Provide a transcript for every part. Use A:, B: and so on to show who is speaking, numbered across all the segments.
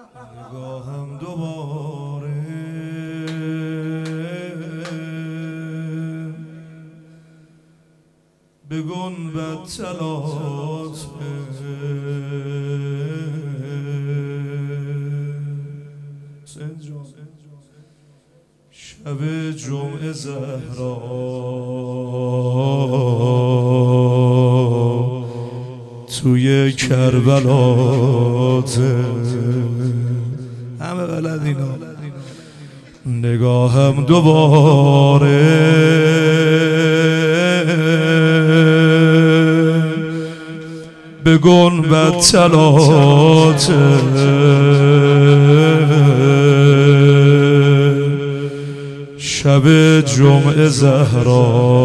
A: نگاهم دوباره به گنبد طلات شب جمعه زهرا توی کربلات همه بلد اینا. نگاهم دوباره به گنبد طلات شب جمعه زهرا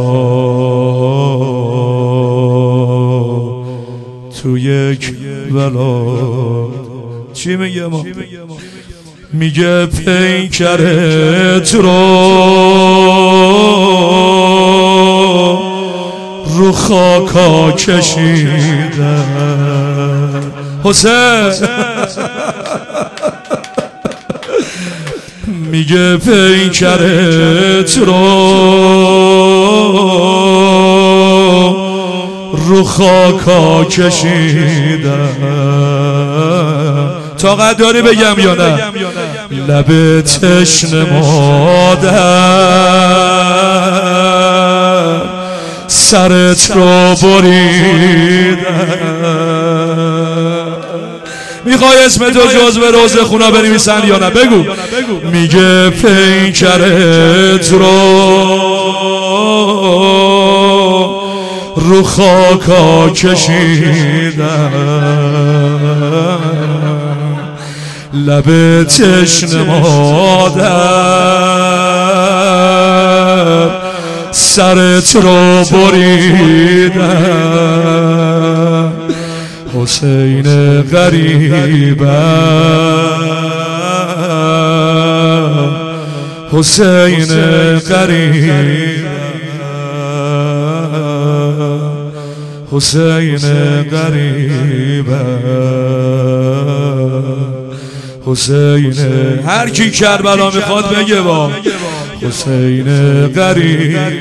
A: توی کربلات. چی میگه ما؟ میگه پیکرت رو خاکا کشیدن حسین. میگه پیکرت رو خاکا کشیدن. طاقت داری بگم یا نه؟ لب تشنه مادر سرت رو بریدن. میخوای اسم تو جزو روز خونا بنویسن یا نه؟ بگو. میگه پیکرت رو خاکا کشیدن. لب تشنه مادر سرت رو بریدن. حسین غریبم، حسین غریبم، حسین غریبم، حسین. هر کی کربلا میخواد بگه با حسین غریبم.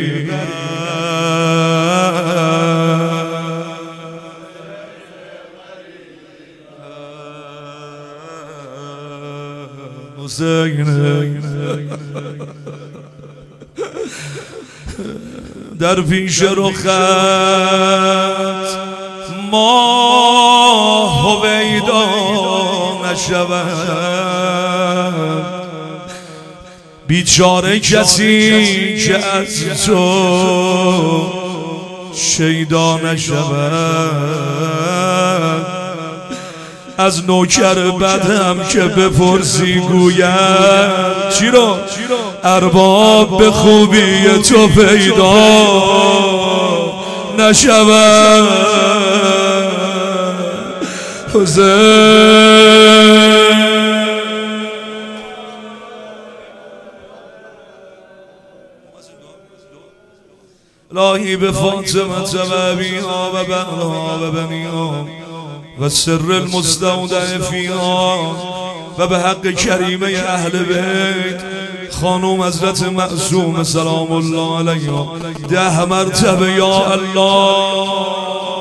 A: در پیش رخت ماه هویدا نشود، بیچاره کسی که از تو شیدا نشود. از نوکر بدم که بپرسی گوید چی رو؟ ارباب به خوبی تو پیدا نشود. الهی به فاطمه و ابیها و بنها و بنیها و سر المستودع فیها و به حق کریمه اهل بیت خانوم حضرت معصوم سلام الله علیها 10 مرتبه یا الله.